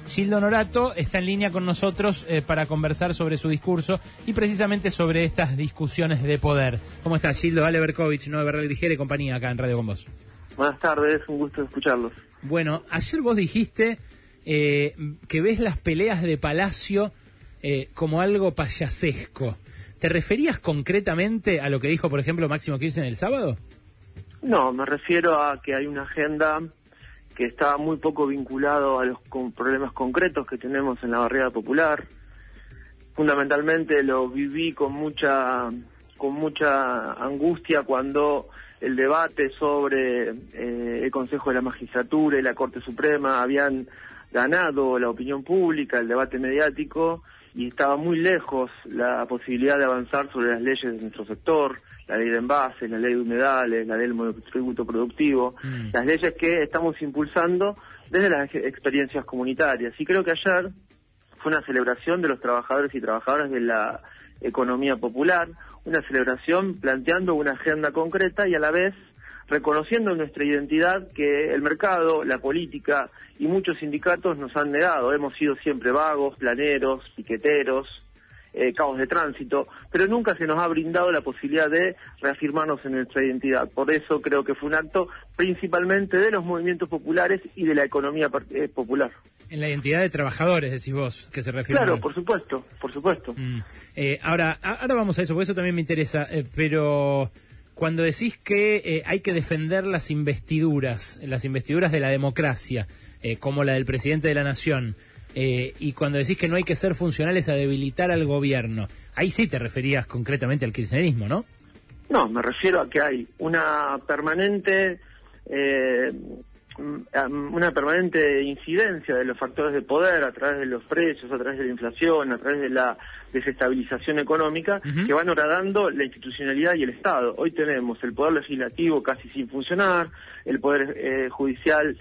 Gildo Norato está en línea con nosotros para conversar sobre su discurso y precisamente sobre estas discusiones de poder. ¿Cómo está, Gildo? Ale Berkovich, Noé Berrell Grijera y compañía acá en Radio con vos. Buenas tardes, un gusto escucharlos. Bueno, ayer vos dijiste que ves las peleas de Palacio como algo payasesco. ¿Te referías concretamente a lo que dijo, por ejemplo, Máximo Kirchner el sábado? No, me refiero a que hay una agenda que está muy poco vinculado a los problemas concretos que tenemos en la barriada popular. Fundamentalmente lo viví con mucha angustia cuando el debate sobre el Consejo de la Magistratura y la Corte Suprema habían ganado la opinión pública, el debate mediático, y estaba muy lejos la posibilidad de avanzar sobre las leyes de nuestro sector, la ley de envases, la ley de humedales, la ley del monotributo productivo, las leyes que estamos impulsando desde las experiencias comunitarias. Y creo que ayer fue una celebración de los trabajadores y trabajadoras de la economía popular, una celebración planteando una agenda concreta y a la vez reconociendo nuestra identidad que el mercado, la política y muchos sindicatos nos han negado. Hemos sido siempre vagos, planeros, piqueteros, cabos de tránsito, pero nunca se nos ha brindado la posibilidad de reafirmarnos en nuestra identidad. Por eso creo que fue un acto principalmente de los movimientos populares y de la economía popular. En la identidad de trabajadores, decís vos, que se refiere. Claro, por supuesto, por supuesto. Ahora vamos a eso, porque eso también me interesa, pero cuando decís que hay que defender las investiduras de la democracia, como la del presidente de la Nación, y cuando decís que no hay que ser funcionales a debilitar al gobierno, ahí sí te referías concretamente al kirchnerismo, ¿no? No, me refiero a que hay una permanente incidencia de los factores de poder a través de los precios, a través de la inflación, a través de la desestabilización económica, que van horadando la institucionalidad y el Estado. Hoy tenemos el poder legislativo casi sin funcionar, el poder judicial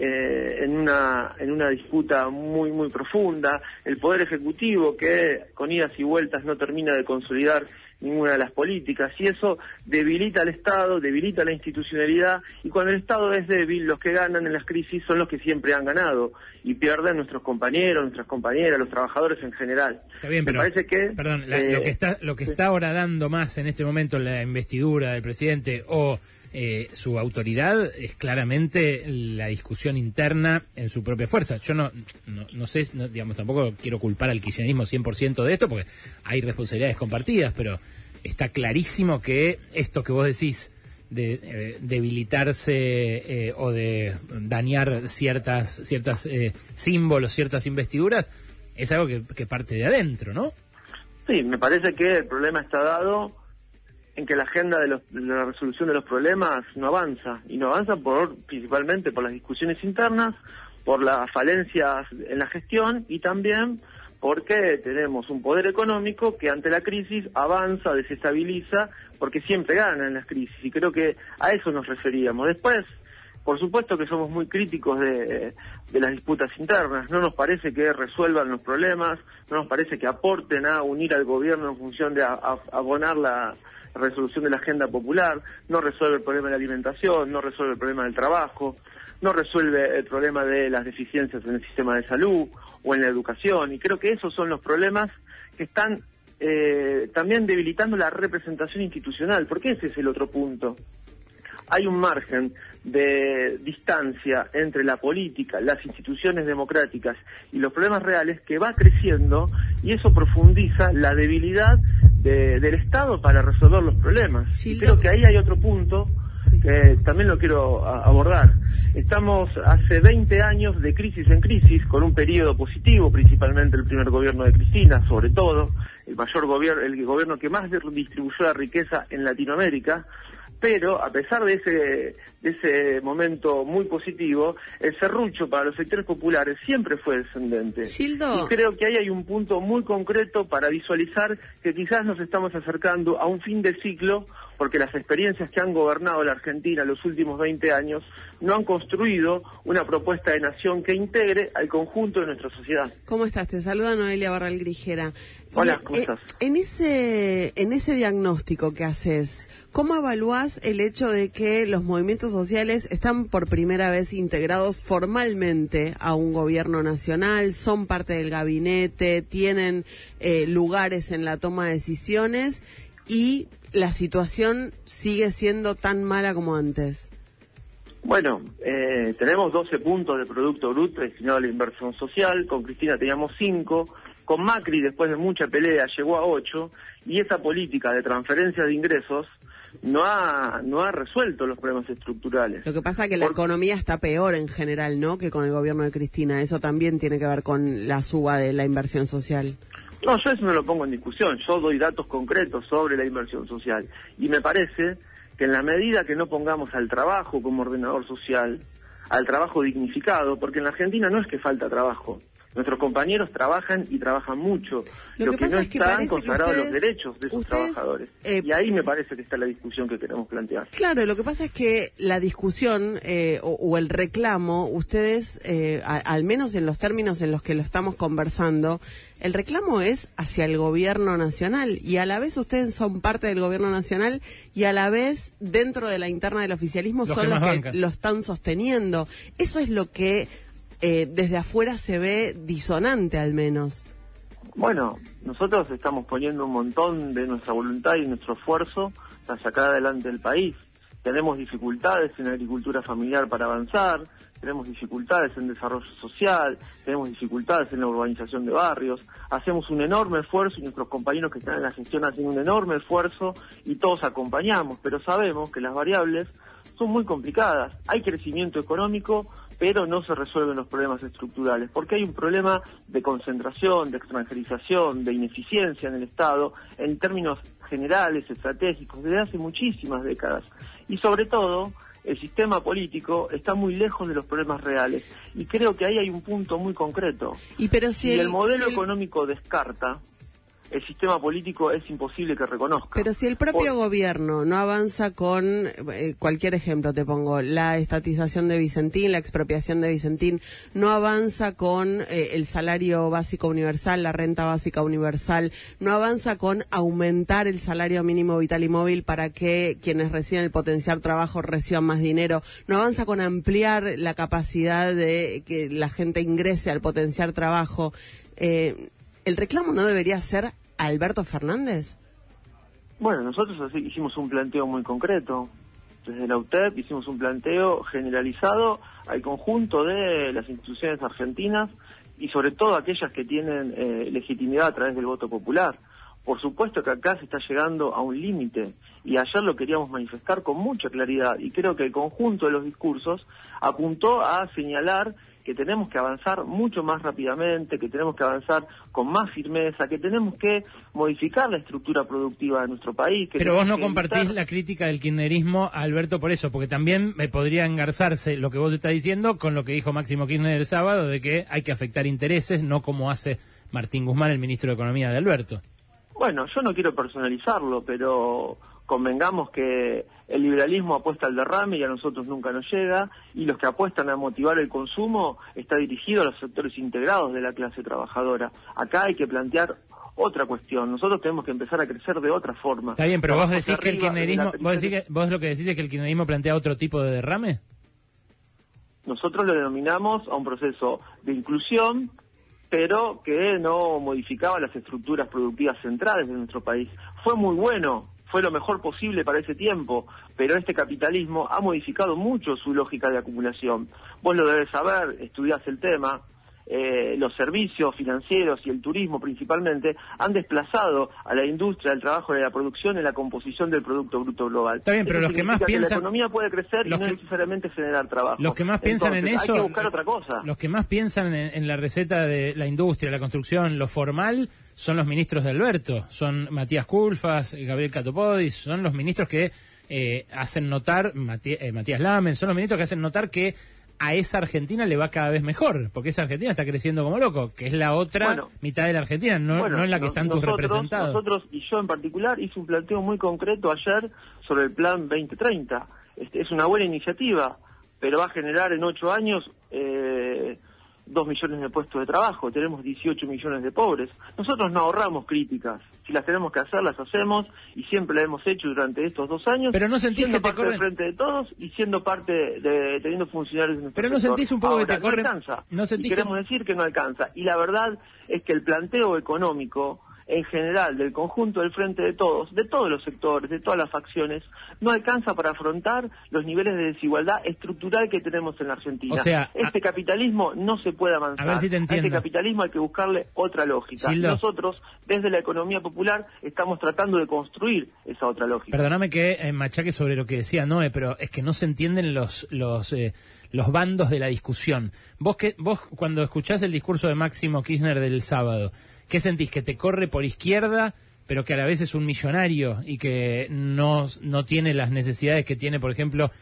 en una disputa muy profunda, el poder ejecutivo que con idas y vueltas no termina de consolidar ninguna de las políticas, y eso debilita al Estado, debilita la institucionalidad, y cuando el Estado es débil, los que ganan en las crisis son los que siempre han ganado, y pierden nuestros compañeros, nuestras compañeras, los trabajadores en general. Está bien, pero, me parece que... Perdón, lo que está horadando más en este momento la investidura del presidente o su autoridad es claramente la discusión interna en su propia fuerza. Yo no sé, digamos, tampoco quiero culpar al kirchnerismo 100% de esto, porque hay responsabilidades compartidas, pero está clarísimo que esto que vos decís de debilitarse o de dañar ciertas símbolos, ciertas investiduras, es algo que parte de adentro, ¿no? Sí, me parece que el problema está dado en que la agenda de la resolución de los problemas no avanza, y no avanza principalmente por las discusiones internas, por las falencias en la gestión y también porque tenemos un poder económico que ante la crisis avanza, desestabiliza, porque siempre gana en las crisis, y creo que a eso nos referíamos. Después, por supuesto que somos muy críticos de las disputas internas, no nos parece que resuelvan los problemas, no nos parece que aporten a unir al gobierno en función de abonar la resolución de la agenda popular, no resuelve el problema de la alimentación, no resuelve el problema del trabajo, no resuelve el problema de las deficiencias en el sistema de salud o en la educación, y creo que esos son los problemas que están también debilitando la representación institucional, porque ese es el otro punto. Hay un margen de distancia entre la política, las instituciones democráticas y los problemas reales que va creciendo, y eso profundiza la debilidad del Estado para resolver los problemas. Sí, y creo que ahí hay otro punto que también lo quiero abordar. Estamos hace 20 años de crisis en crisis, con un periodo positivo, principalmente el primer gobierno de Cristina, sobre todo, el gobierno que más distribuyó la riqueza en Latinoamérica. Pero a pesar de ese momento muy positivo, el serrucho para los sectores populares siempre fue descendente. Gildo. Y creo que ahí hay un punto muy concreto para visualizar que quizás nos estamos acercando a un fin de ciclo porque las experiencias que han gobernado la Argentina los últimos 20 años no han construido una propuesta de nación que integre al conjunto de nuestra sociedad. ¿Cómo estás? Te saluda Noelia Barral Grijera. Hola, ¿cómo estás? En ese diagnóstico que haces, ¿cómo evaluás el hecho de que los movimientos sociales están por primera vez integrados formalmente a un gobierno nacional, son parte del gabinete, tienen lugares en la toma de decisiones y la situación sigue siendo tan mala como antes? Bueno, tenemos 12 puntos de Producto Bruto destinados a la inversión social, con Cristina teníamos 5, con Macri después de mucha pelea llegó a 8, y esa política de transferencia de ingresos no ha resuelto los problemas estructurales. Lo que pasa es que la economía está peor en general, ¿no?, que con el gobierno de Cristina. Eso también tiene que ver con la suba de la inversión social. No, yo eso no lo pongo en discusión, yo doy datos concretos sobre la inversión social, y me parece que en la medida que no pongamos al trabajo como ordenador social, al trabajo dignificado, porque en la Argentina no es que falta trabajo, nuestros compañeros trabajan y trabajan mucho, lo que no están consagrados los derechos de sus trabajadores, y ahí me parece que está la discusión que queremos plantear. Claro, lo que pasa es que la discusión o el reclamo, ustedes, al menos en los términos en los que lo estamos conversando, el reclamo es hacia el gobierno nacional, y a la vez ustedes son parte del gobierno nacional, y a la vez dentro de la interna del oficialismo son los que lo están sosteniendo. Eso es lo que desde afuera se ve disonante, al menos. Bueno, nosotros estamos poniendo un montón de nuestra voluntad y nuestro esfuerzo para sacar adelante el país. Tenemos dificultades en agricultura familiar para avanzar, tenemos dificultades en desarrollo social, tenemos dificultades en la urbanización de barrios, hacemos un enorme esfuerzo y nuestros compañeros que están en la gestión hacen un enorme esfuerzo y todos acompañamos, pero sabemos que las variables son muy complicadas. Hay crecimiento económico, pero no se resuelven los problemas estructurales, porque hay un problema de concentración, de extranjerización, de ineficiencia en el Estado, en términos generales, estratégicos, desde hace muchísimas décadas. Y sobre todo, el sistema político está muy lejos de los problemas reales. Y creo que ahí hay un punto muy concreto. Pero si el modelo económico descarta, el sistema político es imposible que reconozca. Pero si el propio gobierno no avanza con, cualquier ejemplo te pongo, la estatización de Vicentín, la expropiación de Vicentín, no avanza con el salario básico universal, la renta básica universal, no avanza con aumentar el salario mínimo vital y móvil para que quienes reciben el potenciar trabajo reciban más dinero, no avanza con ampliar la capacidad de que la gente ingrese al potenciar trabajo, ¿el reclamo no debería ser Alberto Fernández? Bueno, nosotros hicimos un planteo muy concreto. Desde la UTEP hicimos un planteo generalizado al conjunto de las instituciones argentinas y sobre todo aquellas que tienen legitimidad a través del voto popular. Por supuesto que acá se está llegando a un límite y ayer lo queríamos manifestar con mucha claridad y creo que el conjunto de los discursos apuntó a señalar que tenemos que avanzar mucho más rápidamente, que tenemos que avanzar con más firmeza, que tenemos que modificar la estructura productiva de nuestro país. Pero vos no compartís la crítica del kirchnerismo a Alberto por eso, porque también me podría engarzarse lo que vos estás diciendo con lo que dijo Máximo Kirchner el sábado, de que hay que afectar intereses, no como hace Martín Guzmán, el ministro de Economía de Alberto. Bueno, yo no quiero personalizarlo, pero convengamos que el liberalismo apuesta al derrame y a nosotros nunca nos llega, y los que apuestan a motivar el consumo está dirigido a los sectores integrados de la clase trabajadora. Acá hay que plantear otra cuestión. Nosotros tenemos que empezar a crecer de otra forma. Está bien, pero vos decís que el kirchnerismo, vos lo que decís es que el kirchnerismo plantea otro tipo de derrame. Nosotros lo denominamos a un proceso de inclusión, pero que no modificaba las estructuras productivas centrales de nuestro país. Fue muy bueno, fue lo mejor posible para ese tiempo, pero este capitalismo ha modificado mucho su lógica de acumulación. Vos lo debes saber, estudiás el tema. Los servicios financieros y el turismo principalmente han desplazado a la industria, el trabajo de la producción en la composición del Producto Bruto Global. Está bien, pero los que más piensan... la economía puede crecer y no necesariamente generar trabajo. Los que más piensan en eso... Hay que buscar otra cosa. Los que más piensan en la receta de la industria, la construcción, lo formal, son los ministros de Alberto. Son Matías Culfas, Gabriel Catopodis, son los ministros que hacen notar, Matías Lamen, son los ministros que hacen notar que a esa Argentina le va cada vez mejor, porque esa Argentina está creciendo como loco, que es la otra mitad de la Argentina, no en la que están tus representados. Nosotros, y yo en particular, hice un planteo muy concreto ayer sobre el Plan 2030. Es una buena iniciativa, pero va a generar en 8 años 2 millones de puestos de trabajo, tenemos 18 millones de pobres. Nosotros no ahorramos críticas, si las tenemos que hacer, las hacemos, y siempre las hemos hecho durante estos 2 años. Pero no sentís siendo que te parte corren... del frente de todos y siendo parte de teniendo funcionarios en nuestro Pero no sector. sentís un poco Ahora, que te corren... No alcanza, ¿No sentís y queremos decir que no alcanza. Y la verdad es que el planteo económico en general del conjunto del frente de todos los sectores, de todas las facciones, no alcanza para afrontar los niveles de desigualdad estructural que tenemos en la Argentina. O sea, este capitalismo no se puede avanzar. A ver si te entiendo. A este capitalismo hay que buscarle otra lógica. Gildo. Nosotros, desde la economía popular, estamos tratando de construir esa otra lógica. Perdóname que machaque sobre lo que decía Noé, pero es que no se entienden los bandos de la discusión. Vos cuando escuchás el discurso de Máximo Kirchner del sábado, ¿qué sentís? ¿Que te corre por izquierda, pero que a la vez es un millonario y que no tiene las necesidades que tiene, por ejemplo,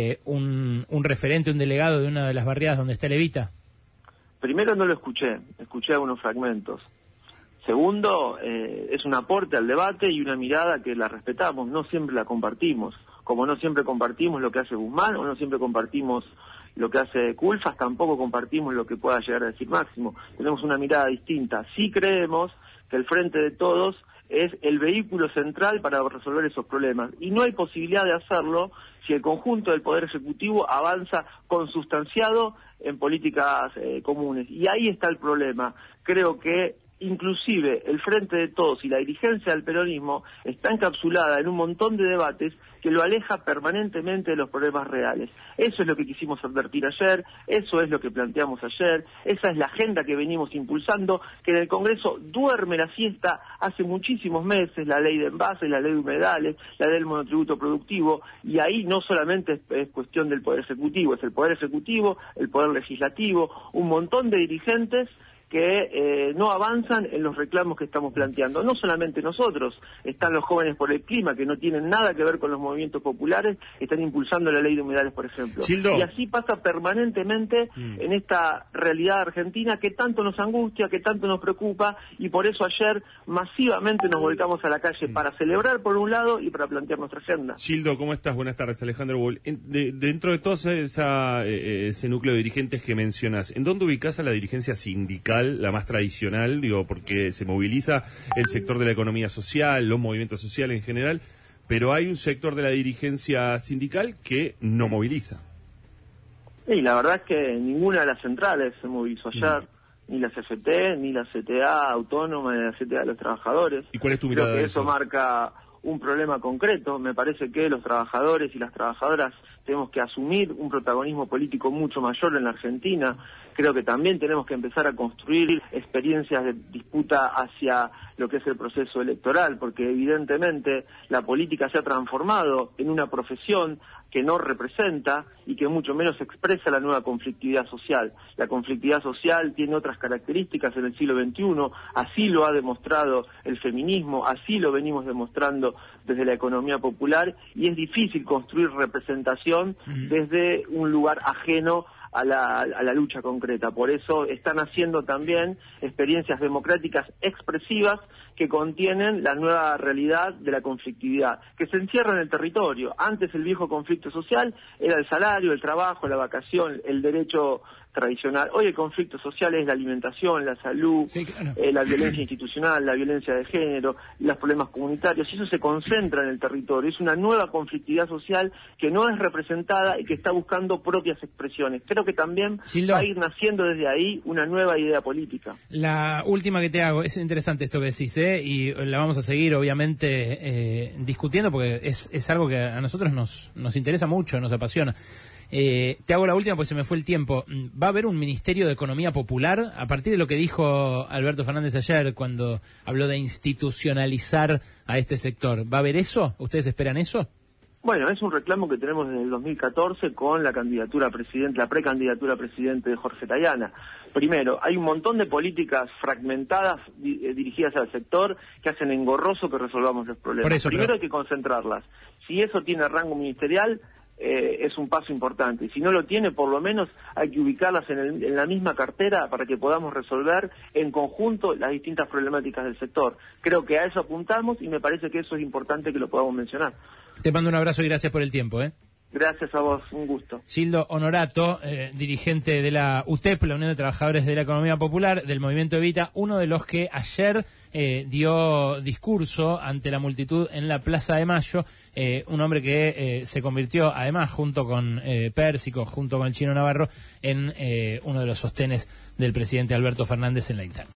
un referente, un delegado de una de las barriadas donde está Levita? Primero no lo escuché algunos fragmentos. Segundo, es un aporte al debate y una mirada que la respetamos, no siempre la compartimos. Como no siempre compartimos lo que hace Guzmán, o no siempre compartimos lo que hace Culfas, tampoco compartimos lo que pueda llegar a decir Máximo. Tenemos una mirada distinta. Sí creemos que el Frente de Todos es el vehículo central para resolver esos problemas. Y no hay posibilidad de hacerlo si el conjunto del Poder Ejecutivo avanza consustanciado en políticas comunes. Y ahí está el problema. Creo que inclusive el Frente de Todos y la dirigencia del peronismo está encapsulada en un montón de debates que lo aleja permanentemente de los problemas reales. Eso es lo que quisimos advertir ayer, eso es lo que planteamos ayer, esa es la agenda que venimos impulsando, que en el Congreso duerme la siesta hace muchísimos meses, la ley de envases, la ley de humedales, la ley del monotributo productivo, y ahí no solamente es cuestión del Poder Ejecutivo, es el Poder Ejecutivo, el Poder Legislativo, un montón de dirigentes que no avanzan en los reclamos que estamos planteando. No solamente nosotros, están los jóvenes por el clima, que no tienen nada que ver con los movimientos populares, están impulsando la ley de humedales, por ejemplo. Gildo. Y así pasa permanentemente en esta realidad argentina que tanto nos angustia, que tanto nos preocupa, y por eso ayer masivamente nos volcamos a la calle para celebrar por un lado y para plantear nuestra agenda. Gildo, ¿cómo estás? Buenas tardes, Alejandro Bull. Dentro de todo ese núcleo de dirigentes que mencionas, ¿en dónde ubicás a la dirigencia sindical, la más tradicional? Digo, porque se moviliza el sector de la economía social, los movimientos sociales en general, pero hay un sector de la dirigencia sindical que no moviliza. Sí, la verdad es que ninguna de las centrales se movilizó ayer, ni la CFT, ni la CTA autónoma, ni la CTA de los trabajadores. ¿Y cuál es tu mirada Creo que de eso? Eso marca un problema concreto. Me parece que los trabajadores y las trabajadoras tenemos que asumir un protagonismo político mucho mayor en la Argentina. Creo que también tenemos que empezar a construir experiencias de disputa hacia lo que es el proceso electoral, porque evidentemente la política se ha transformado en una profesión que no representa y que mucho menos expresa la nueva conflictividad social. La conflictividad social tiene otras características en el siglo XXI, así lo ha demostrado el feminismo, así lo venimos demostrando desde la economía popular, y es difícil construir representación desde un lugar ajeno a la lucha concreta. Por eso están haciendo también experiencias democráticas expresivas que contienen la nueva realidad de la conflictividad, que se encierra en el territorio. Antes el viejo conflicto social era el salario, el trabajo, la vacación, el derecho tradicional. Hoy el conflicto social es la alimentación, la salud, sí, claro, la violencia institucional, la violencia de género, los problemas comunitarios, y eso se concentra en el territorio. Es una nueva conflictividad social que no es representada y que está buscando propias expresiones. Creo que también Gildo, va a ir naciendo desde ahí una nueva idea política. La última que te hago, es interesante esto que decís, y la vamos a seguir obviamente discutiendo porque es algo que a nosotros nos interesa mucho, nos apasiona. Te hago la última porque se me fue el tiempo. ¿Va a haber un Ministerio de Economía Popular? A partir de lo que dijo Alberto Fernández ayer cuando habló de institucionalizar a este sector, ¿va a haber eso? ¿Ustedes esperan eso? Bueno, es un reclamo que tenemos desde el 2014 con la candidatura a presidente, la precandidatura a presidente de Jorge Tayana. Primero, hay un montón de políticas fragmentadas dirigidas al sector que hacen engorroso que resolvamos los problemas. Por eso, Primero hay que concentrarlas. Si eso tiene rango ministerial, es un paso importante. Y si no lo tiene, por lo menos hay que ubicarlas en la misma cartera para que podamos resolver en conjunto las distintas problemáticas del sector. Creo que a eso apuntamos y me parece que eso es importante que lo podamos mencionar. Te mando un abrazo y gracias por el tiempo. Gracias a vos, un gusto. Gildo Honorato, dirigente de la UTEP, la Unión de Trabajadores de la Economía Popular, del Movimiento Evita, uno de los que ayer dio discurso ante la multitud en la Plaza de Mayo, un hombre que se convirtió, además, junto con Pérsico, junto con el Chino Navarro, en uno de los sostenes del presidente Alberto Fernández en la interna.